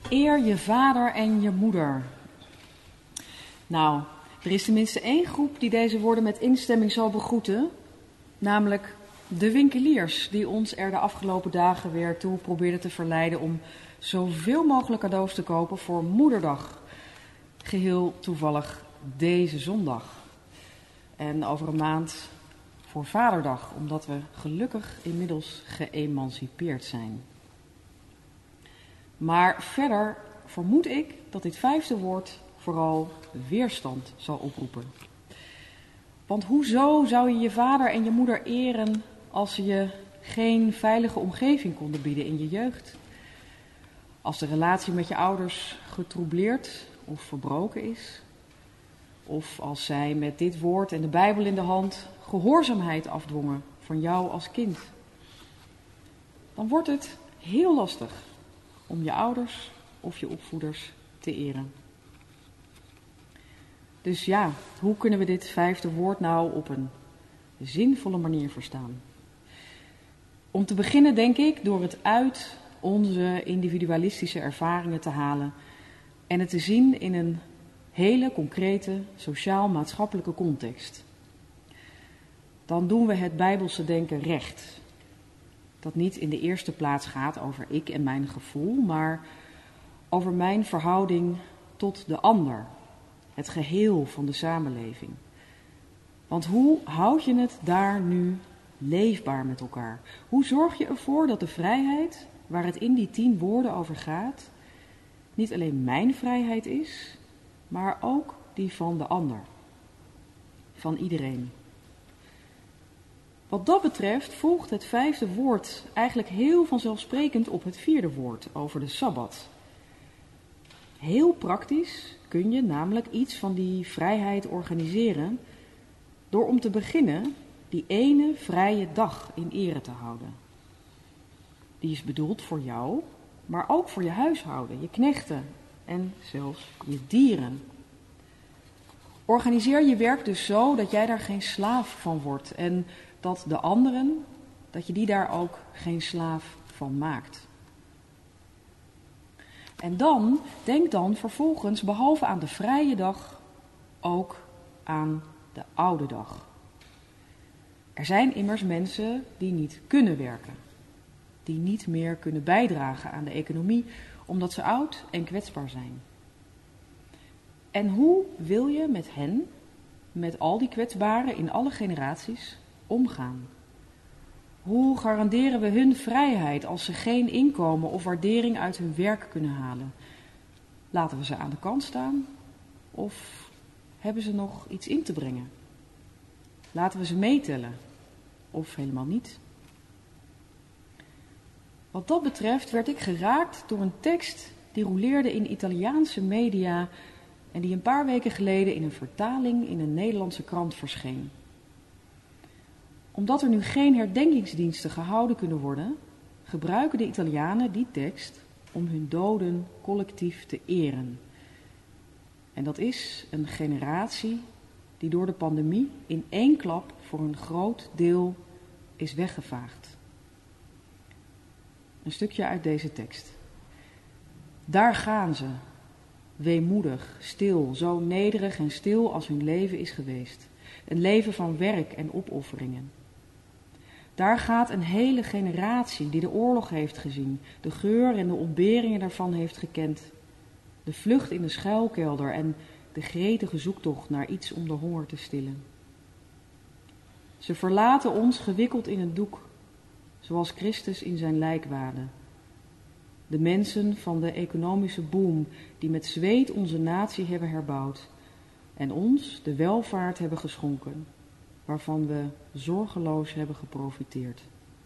Eer je vader en je moeder. Nou, er is tenminste één groep die deze woorden met instemming zal begroeten. Namelijk de winkeliers die ons er de afgelopen dagen weer toe probeerden te verleiden om zoveel mogelijk cadeaus te kopen voor Moederdag. Geheel toevallig deze zondag. En over een maand voor Vaderdag, omdat we gelukkig inmiddels geëmancipeerd zijn. Maar verder vermoed ik dat dit vijfde woord vooral weerstand zal oproepen. Want hoezo zou je je vader en je moeder eren als ze je geen veilige omgeving konden bieden in je jeugd? Als de relatie met je ouders getroubleerd of verbroken is? Of als zij met dit woord en de Bijbel in de hand gehoorzaamheid afdwongen van jou als kind? Dan wordt het heel lastig om je ouders of je opvoeders te eren. Dus ja, hoe kunnen we dit vijfde woord nou op een zinvolle manier verstaan? Om te beginnen denk ik door het uit onze individualistische ervaringen te halen en het te zien in een hele concrete sociaal-maatschappelijke context. Dan doen we het Bijbelse denken recht. Dat niet in de eerste plaats gaat over ik en mijn gevoel, maar over mijn verhouding tot de ander. Het geheel van de samenleving. Want hoe houd je het daar nu leefbaar met elkaar? Hoe zorg je ervoor dat de vrijheid, waar het in die 10 woorden over gaat, niet alleen mijn vrijheid is, maar ook die van de ander. Van iedereen. Wat dat betreft volgt het vijfde woord eigenlijk heel vanzelfsprekend op het vierde woord over de Sabbat. Heel praktisch kun je namelijk iets van die vrijheid organiseren door om te beginnen die ene vrije dag in ere te houden. Die is bedoeld voor jou, maar ook voor je huishouden, je knechten en zelfs je dieren. Organiseer je werk dus zo dat jij daar geen slaaf van wordt en dat de anderen, dat je die daar ook geen slaaf van maakt. En dan, denk dan vervolgens, behalve aan de vrije dag, ook aan de oude dag. Er zijn immers mensen die niet kunnen werken. Die niet meer kunnen bijdragen aan de economie, omdat ze oud en kwetsbaar zijn. En hoe wil je met hen, met al die kwetsbaren in alle generaties, omgaan? Hoe garanderen we hun vrijheid als ze geen inkomen of waardering uit hun werk kunnen halen? Laten we ze aan de kant staan of hebben ze nog iets in te brengen? Laten we ze meetellen of helemaal niet? Wat dat betreft werd ik geraakt door een tekst die rouleerde in Italiaanse media en die een paar weken geleden in een vertaling in een Nederlandse krant verscheen. Omdat er nu geen herdenkingsdiensten gehouden kunnen worden, gebruiken de Italianen die tekst om hun doden collectief te eren. En dat is een generatie die door de pandemie in één klap voor een groot deel is weggevaagd. Een stukje uit deze tekst. Daar gaan ze, weemoedig, stil, zo nederig en stil als hun leven is geweest. Een leven van werk en opofferingen. Daar gaat een hele generatie die de oorlog heeft gezien, de geur en de ontberingen daarvan heeft gekend, de vlucht in de schuilkelder en de gretige zoektocht naar iets om de honger te stillen. Ze verlaten ons gewikkeld in een doek, zoals Christus in zijn lijk waadde. De mensen van de economische boom die met zweet onze natie hebben herbouwd en ons de welvaart hebben geschonken, waarvan we zorgeloos hebben geprofiteerd.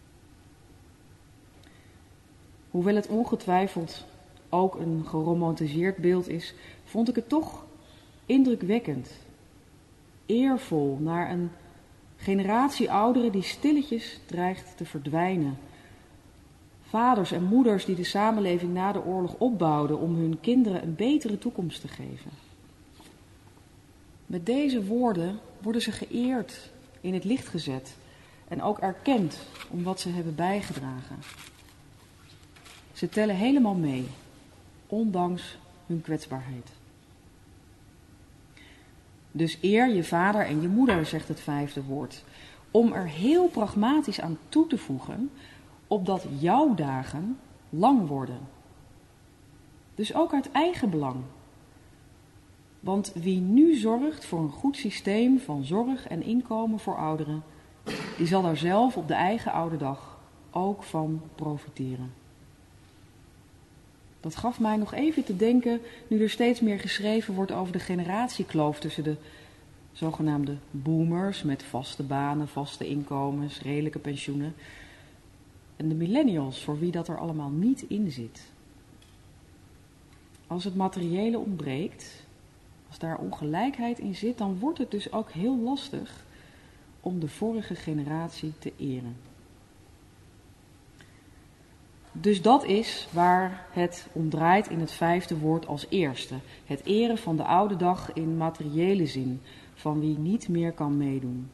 Hoewel het ongetwijfeld ook een geromantiseerd beeld is, vond ik het toch indrukwekkend, eervol naar een generatie ouderen die stilletjes dreigt te verdwijnen. Vaders en moeders die de samenleving na de oorlog opbouwden om hun kinderen een betere toekomst te geven. Met deze woorden worden ze geëerd, in het licht gezet en ook erkend om wat ze hebben bijgedragen. Ze tellen helemaal mee ondanks hun kwetsbaarheid. Dus eer je vader en je moeder, zegt het 5e woord, om er heel pragmatisch aan toe te voegen, opdat jouw dagen lang worden. Dus ook uit eigen belang. Want wie nu zorgt voor een goed systeem van zorg en inkomen voor ouderen, die zal daar zelf op de eigen oude dag ook van profiteren. Dat gaf mij nog even te denken, nu er steeds meer geschreven wordt over de generatiekloof tussen de zogenaamde boomers met vaste banen, vaste inkomens, redelijke pensioenen, en de millennials, voor wie dat er allemaal niet in zit. Als het materiële ontbreekt, als daar ongelijkheid in zit, dan wordt het dus ook heel lastig om de vorige generatie te eren. Dus dat is waar het om draait in het 5e woord als eerste. Het eren van de oude dag in materiële zin, van wie niet meer kan meedoen.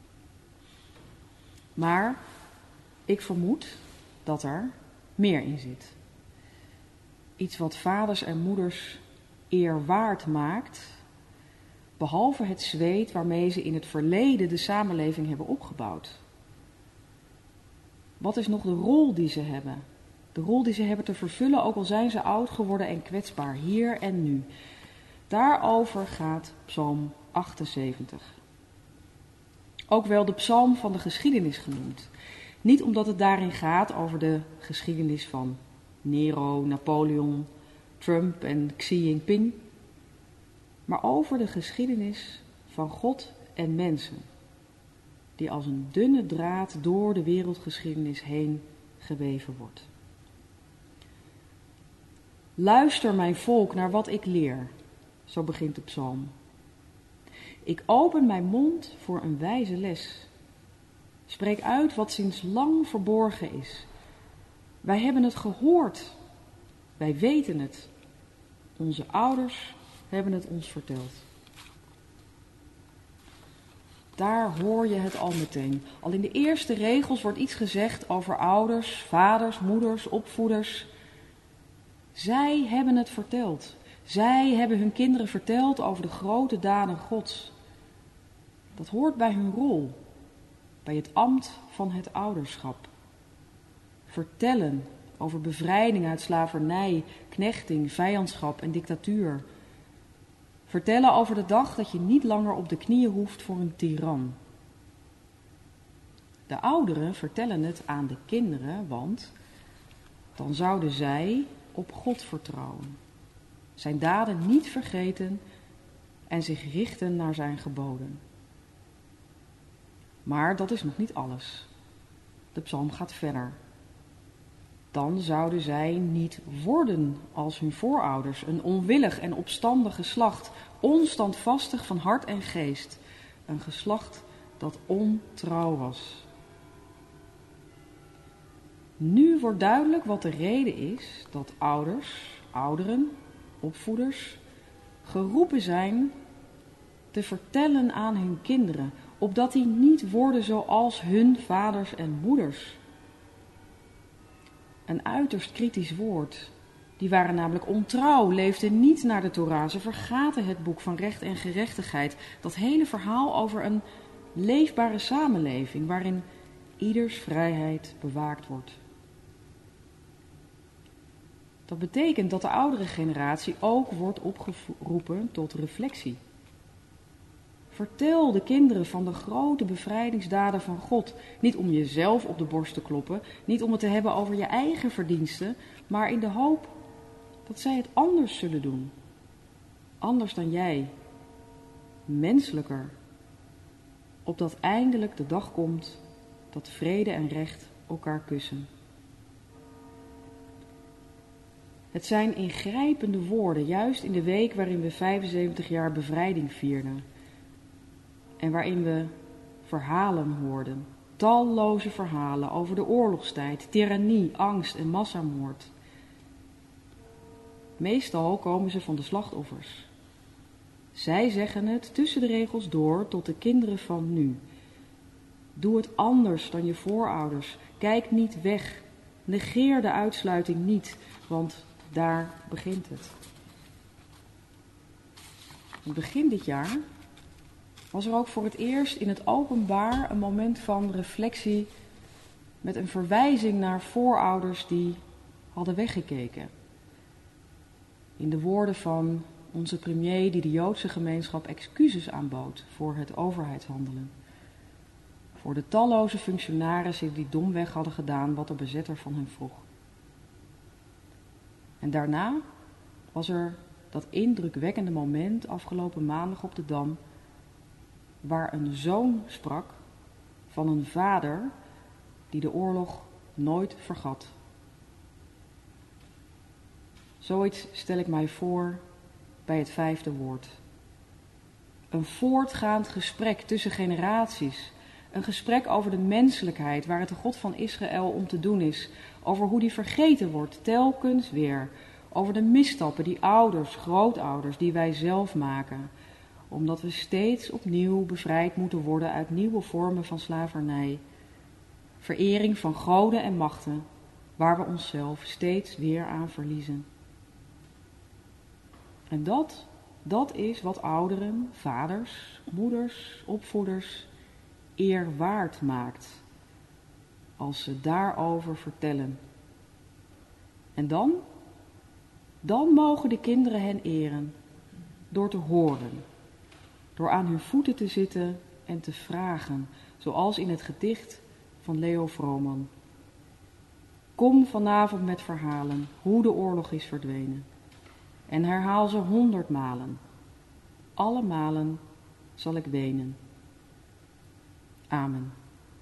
Maar ik vermoed dat er meer in zit. Iets wat vaders en moeders eerwaard maakt, behalve het zweet waarmee ze in het verleden de samenleving hebben opgebouwd. Wat is nog de rol die ze hebben? De rol die ze hebben te vervullen, ook al zijn ze oud geworden en kwetsbaar, hier en nu. Daarover gaat Psalm 78. Ook wel de psalm van de geschiedenis genoemd. Niet omdat het daarin gaat over de geschiedenis van Nero, Napoleon, Trump en Xi Jinping, maar over de geschiedenis van God en mensen, die als een dunne draad door de wereldgeschiedenis heen geweven wordt. Luister, mijn volk, naar wat ik leer, zo begint de psalm. Ik open mijn mond voor een wijze les. Spreek uit wat sinds lang verborgen is. Wij hebben het gehoord. Wij weten het. Onze ouders hebben het ons verteld. Daar hoor je het al meteen. Al in de eerste regels wordt iets gezegd over ouders, vaders, moeders, opvoeders. Zij hebben het verteld. Zij hebben hun kinderen verteld over de grote daden Gods. Dat hoort bij hun rol, bij het ambt van het ouderschap. Vertellen over bevrijding uit slavernij, knechting, vijandschap en dictatuur. Vertellen over de dag dat je niet langer op de knieën hoeft voor een tiran. De ouderen vertellen het aan de kinderen, want dan zouden zij op God vertrouwen, zijn daden niet vergeten en zich richten naar zijn geboden. Maar dat is nog niet alles. De psalm gaat verder. Dan zouden zij niet worden als hun voorouders, een onwillig en opstandig geslacht, onstandvastig van hart en geest, een geslacht dat ontrouw was. Nu wordt duidelijk wat de reden is dat ouders, ouderen, opvoeders geroepen zijn te vertellen aan hun kinderen, opdat die niet worden zoals hun vaders en moeders. Een uiterst kritisch woord. Die waren namelijk ontrouw, leefden niet naar de Torah. Ze vergaten het boek van recht en gerechtigheid. Dat hele verhaal over een leefbare samenleving waarin ieders vrijheid bewaakt wordt. Dat betekent dat de oudere generatie ook wordt opgeroepen tot reflectie. Vertel de kinderen van de grote bevrijdingsdaden van God. Niet om jezelf op de borst te kloppen, niet om het te hebben over je eigen verdiensten, maar in de hoop dat zij het anders zullen doen. Anders dan jij. Menselijker. Opdat eindelijk de dag komt dat vrede en recht elkaar kussen. Het zijn ingrijpende woorden, juist in de week waarin we 75 jaar bevrijding vierden. En waarin we verhalen hoorden, talloze verhalen over de oorlogstijd, tirannie, angst en massamoord. Meestal komen ze van de slachtoffers. Zij zeggen het tussen de regels door tot de kinderen van nu. Doe het anders dan je voorouders. Kijk niet weg. Negeer de uitsluiting niet, want Daar begint het. Begin dit jaar was er ook voor het eerst in het openbaar een moment van reflectie met een verwijzing naar voorouders die hadden weggekeken. In de woorden van onze premier die de Joodse gemeenschap excuses aanbood voor het overheidshandelen. Voor de talloze functionarissen die domweg hadden gedaan wat de bezetter van hen vroeg. En daarna was er dat indrukwekkende moment afgelopen maandag op de Dam, waar een zoon sprak van een vader die de oorlog nooit vergat. Zoiets stel ik mij voor bij het 5e woord. Een voortgaand gesprek tussen generaties. Een gesprek over de menselijkheid, waar het de God van Israël om te doen is. Over hoe die vergeten wordt, telkens weer. Over de misstappen die ouders, grootouders, die wij zelf maken. Omdat we steeds opnieuw bevrijd moeten worden uit nieuwe vormen van slavernij. Verering van goden en machten, waar we onszelf steeds weer aan verliezen. En dat is wat ouderen, vaders, moeders, opvoeders eer waard maakt. Als ze daarover vertellen. En dan mogen de kinderen hen eren. Door te horen. Door aan hun voeten te zitten en te vragen. Zoals in het gedicht van Leo Vrooman. Kom vanavond met verhalen hoe de oorlog is verdwenen. En herhaal ze 100 malen. Alle malen zal ik wenen. Amen.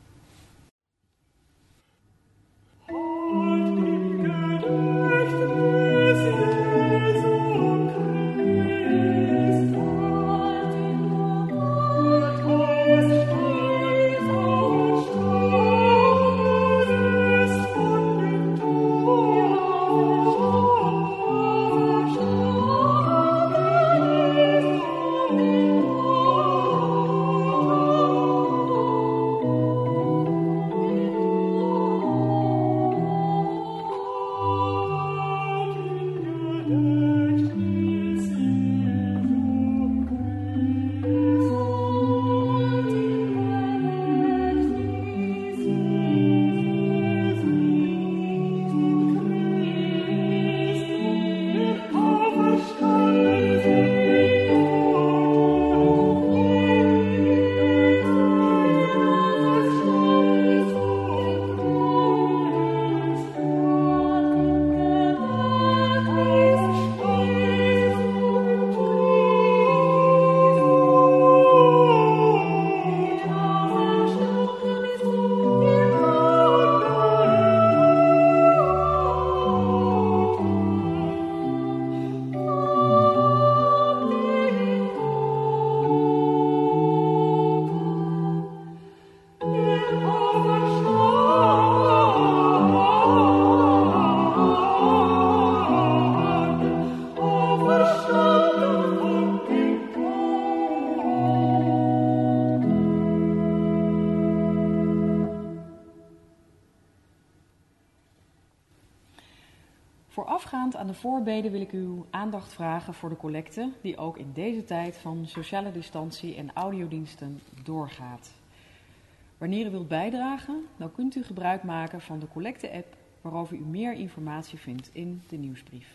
Voorafgaand aan de voorbeden wil ik uw aandacht vragen voor de collecte die ook in deze tijd van sociale distantie en audiodiensten doorgaat. Wanneer u wilt bijdragen, dan kunt u gebruik maken van de collecte-app waarover u meer informatie vindt in de nieuwsbrief.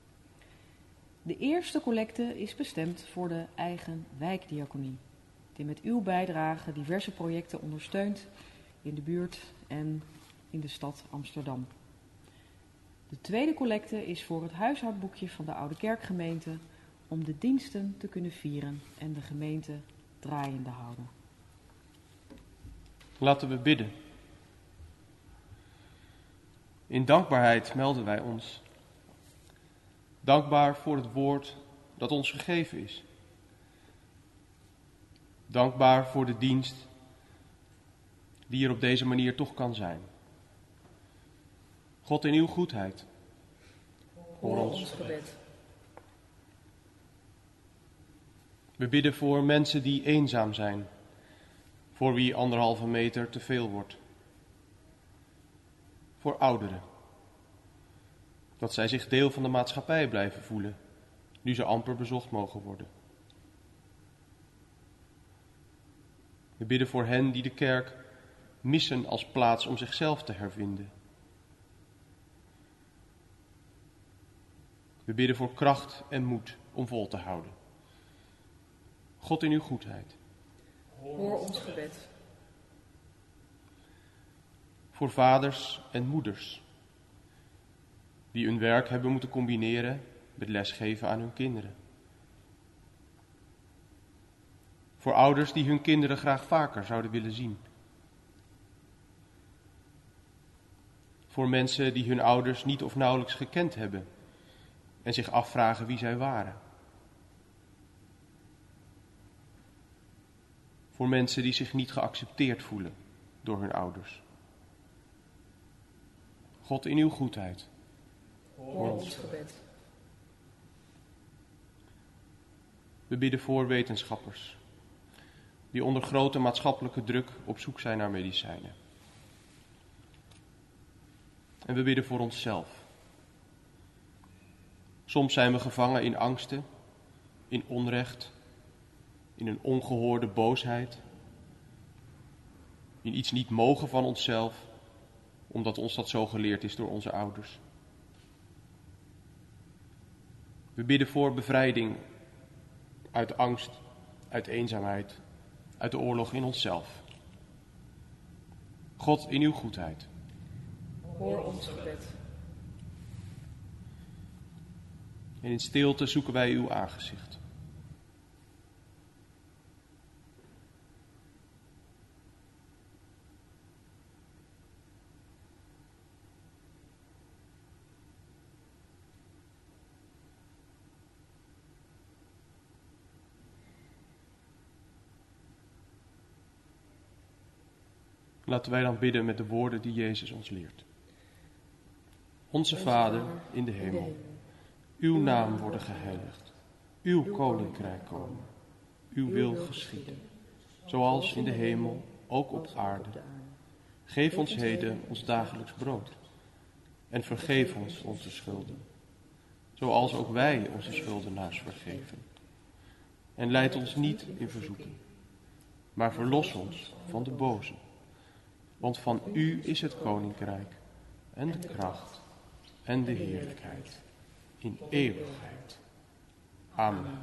De eerste collecte is bestemd voor de eigen wijkdiaconie, die met uw bijdrage diverse projecten ondersteunt in de buurt en in de stad Amsterdam. De tweede collecte is voor het huishoudboekje van de Oude Kerkgemeente om de diensten te kunnen vieren en de gemeente draaiende houden. Laten we bidden. In dankbaarheid melden wij ons. Dankbaar voor het woord dat ons gegeven is. Dankbaar voor de dienst die er op deze manier toch kan zijn. God in uw goedheid, hoor ons gebed. We bidden voor mensen die eenzaam zijn, voor wie 1,5 meter te veel wordt. Voor ouderen, Dat zij zich deel van de maatschappij blijven voelen, nu ze amper bezocht mogen worden. We bidden voor hen die de kerk missen als plaats om zichzelf te hervinden. We bidden voor kracht en moed om vol te houden. God in uw goedheid. Hoor ons gebed. Voor vaders en moeders die hun werk hebben moeten combineren met lesgeven aan hun kinderen. Voor ouders die hun kinderen graag vaker zouden willen zien. Voor mensen die hun ouders niet of nauwelijks gekend hebben en zich afvragen wie zij waren. Voor mensen die zich niet geaccepteerd voelen door hun ouders. God in uw goedheid. Hoor ons gebed. We bidden voor wetenschappers die onder grote maatschappelijke druk op zoek zijn naar medicijnen. En we bidden voor onszelf. Soms zijn we gevangen in angsten, in onrecht, in een ongehoorde boosheid, in iets niet mogen van onszelf, omdat ons dat zo geleerd is door onze ouders. We bidden voor bevrijding uit angst, uit eenzaamheid, uit de oorlog in onszelf. God in uw goedheid. Hoor ons gebed. En in stilte zoeken wij uw aangezicht. Laten wij dan bidden met de woorden die Jezus ons leert. Onze Vader in de hemel, uw naam worden geheiligd, uw koninkrijk komen, uw wil geschieden, zoals in de hemel, ook op aarde. Geef ons heden ons dagelijks brood en vergeef ons onze schulden, zoals ook wij onze schuldenaars vergeven. En leid ons niet in verzoeking, maar verlos ons van de boze. Want van u is het koninkrijk en de kracht en de heerlijkheid in eeuwigheid. Amen.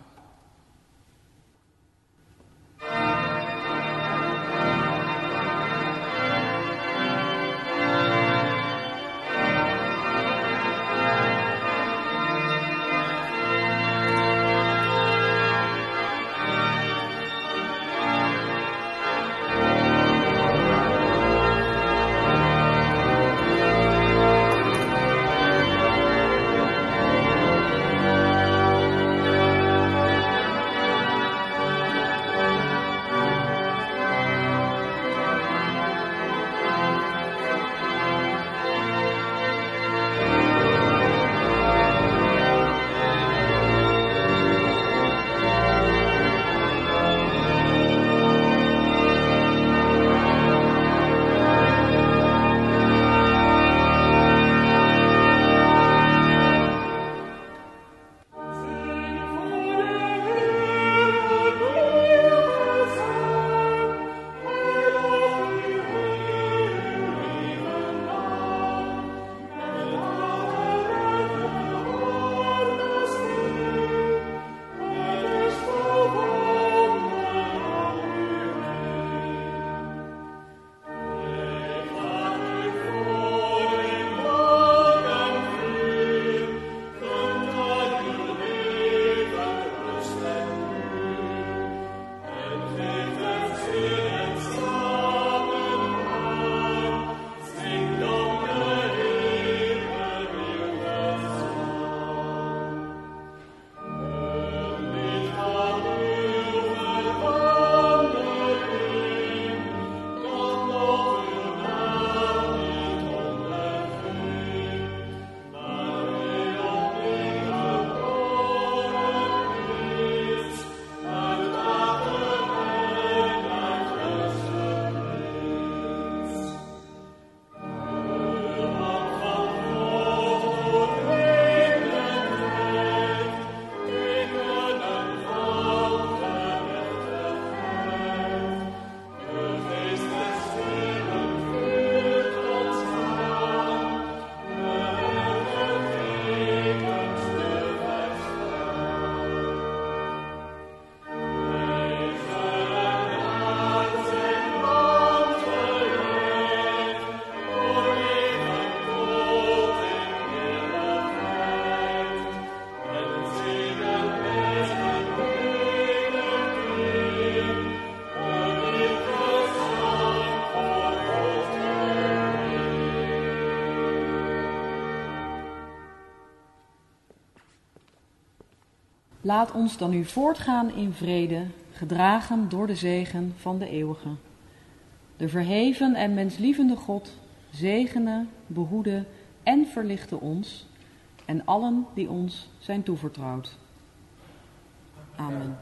Laat ons dan nu voortgaan in vrede, gedragen door de zegen van de eeuwige. De verheven en menslievende God zegene, behoede en verlichte ons en allen die ons zijn toevertrouwd. Amen.